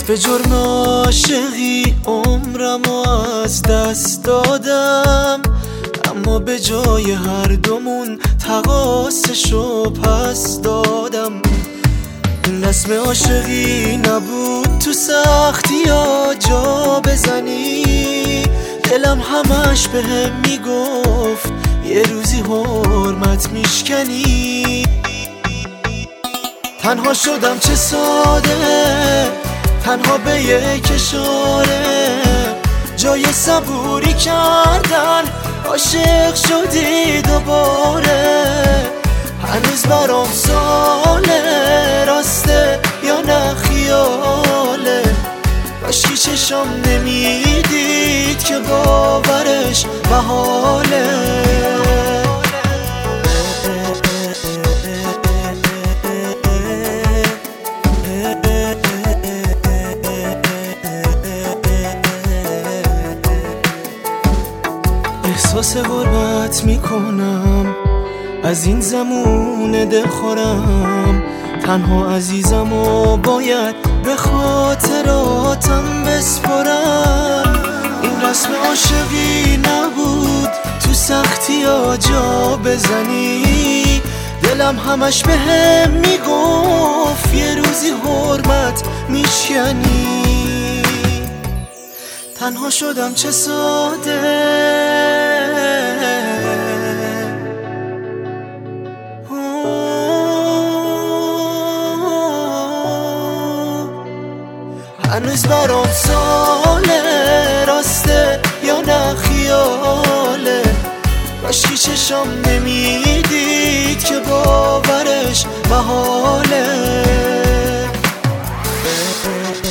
به جرم عاشقی عمرمو از دست دادم، اما به جای هر دومون تقاصشو پس دادم. این رسم عاشقی نبود تو سختی ها جا بزنی، دلم همش بهم میگفت یه روزی حرمت میشکنی. تنها شدم چه ساده، تنها به یک اشاره، جای صبوری کردن عاشق شدی دوباره. هنوز برام ساله راسته یا نه خیاله، کاشکی چشم نمیدید که باورش محاله. احساس غربت میکنم از این زمون دلخورم، تنها عزیزم و باید به خاطراتم بسپرم. این رسم عاشقی نبود تو سختی ها جا بزنی، دلم همش بهم میگفت یه روزی حرمت میشکنی. تنها شدم چه ساده، هنوز برام ساله راسته یا نه خیاله، کاشکی چشم نمیدید که باورش محاله.